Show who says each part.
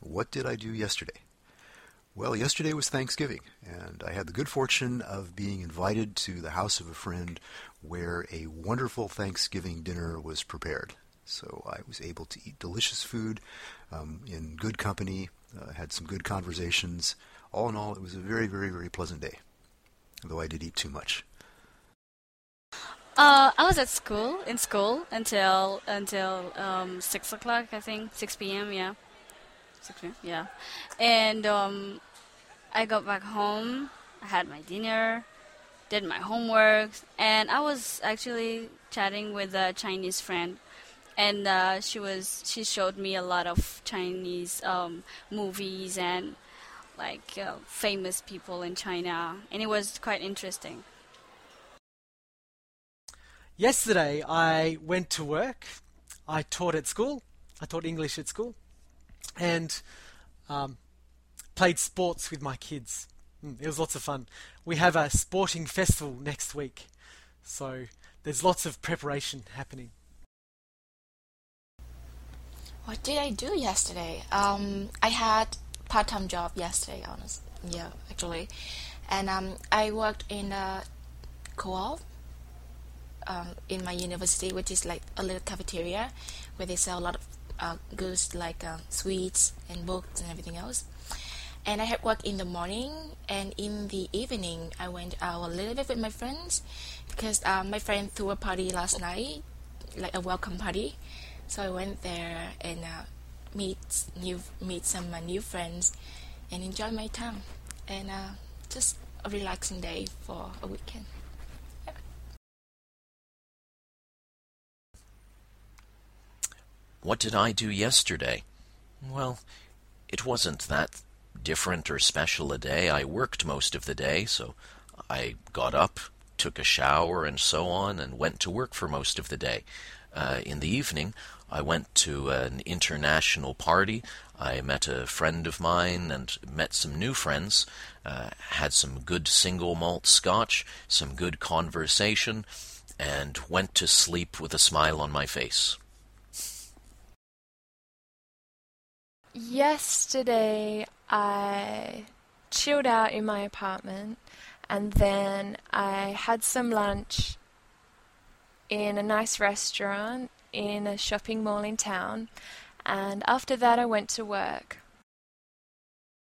Speaker 1: What did I do yesterday? Well, yesterday was Thanksgiving, and I had the good fortune of being invited to the house of a friend where a wonderful Thanksgiving dinner was prepared. So I was able to eat delicious food in good company, had some good conversations. All in all, it was a very, very, very pleasant day, though I did eat too much.
Speaker 2: I was at school in school until 6 o'clock, I think, 6 p.m. Yeah, 6 p.m. Yeah, and I got back home. I had my dinner, did my homework, and I was actually chatting with a Chinese friend, and she showed me a lot of Chinese movies and like famous people in China, and it was quite interesting.
Speaker 3: Yesterday I went to work. I taught at school. I taught English at school and um, played sports with my kids. It was lots of fun. We have a sporting festival next week, so there's lots of preparation happening.
Speaker 4: What did I do yesterday? I had part-time job yesterday, honest. Yeah, actually, and I worked in a co-op in my university, which is like a little cafeteria where they sell a lot of goods like sweets and books and everything else. And I had work in the morning, and in the evening I went out a little bit with my friends because my friend threw a party last night, like a welcome party. So I went there and meet some new friends and enjoy my time, and just a relaxing day for a weekend.
Speaker 5: What did I do yesterday? Well, it wasn't that different or special a day. I worked most of the day, so I got up, took a shower, and so on, and went to work for most of the day. In the evening, I went to an international party. I met a friend of mine and met some new friends, had some good single malt scotch, some good conversation, and went to sleep with a smile on my face.
Speaker 6: Yesterday, I chilled out in my apartment and then I had some lunch in a nice restaurant in a shopping mall in town, and after that I went to work.